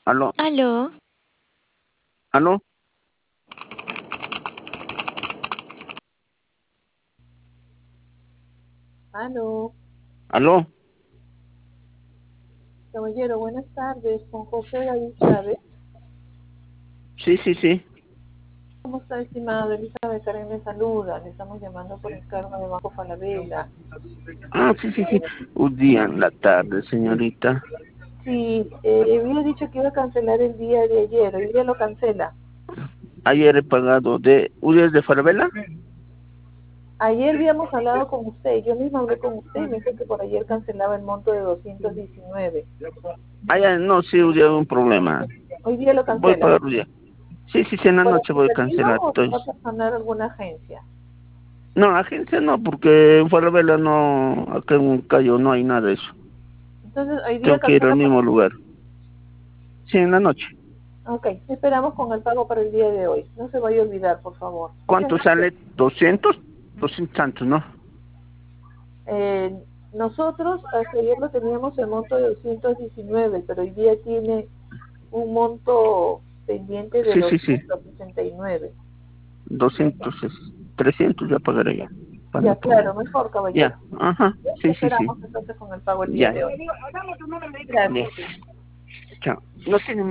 Aló, Aló, aló, Aló, aló. caballero, buenas tardes, con José David Chávez. Sí, sí, sí. ¿Cómo está, estimado? Elizabeth Karen le saluda. Le estamos llamando por encargo de Banco Falabella. Ah, sí, sí, sí. Un día en la tarde, señorita. Sí, había dicho que iba a cancelar el día de ayer. Hoy día lo cancela. Ayer he pagado de... ¿Hoy es de Falabella? Ayer habíamos hablado con usted. Yo misma hablé con usted y me dijo que por ayer cancelaba el monto de 219. Ah, ya, no, sí, hoy día hay un problema. Hoy día lo Voy a cancela. pagar hoy día. Sí, sí, sí, en la ¿Por noche voy a aplicativo cancelar. o se va a Entonces, personar a alguna agencia? no, agencia no, porque en Falabella no, acá en Cayo no hay nada de eso. Entonces, hoy día Tengo que ir al cancela por... mismo lugar. Sí, en la noche. Ok, esperamos con el pago para el día de hoy. No se vaya a olvidar, por favor. Muchas ¿Cuánto gracias. sale? 200, 200 tantos, ¿no? Nosotros hasta ayer lo teníamos el monto de 219, pero hoy día tiene un monto pendiente de Sí, sí, sí. 269. 200, 300 ya pagaré ya. Para Ya, el claro, problema. mejor, caballero. Ya, ajá. Sí, sí, sí. Esperamos entonces con el pago el día Ya. de hoy. Ya. Gracias. Chao. No tiene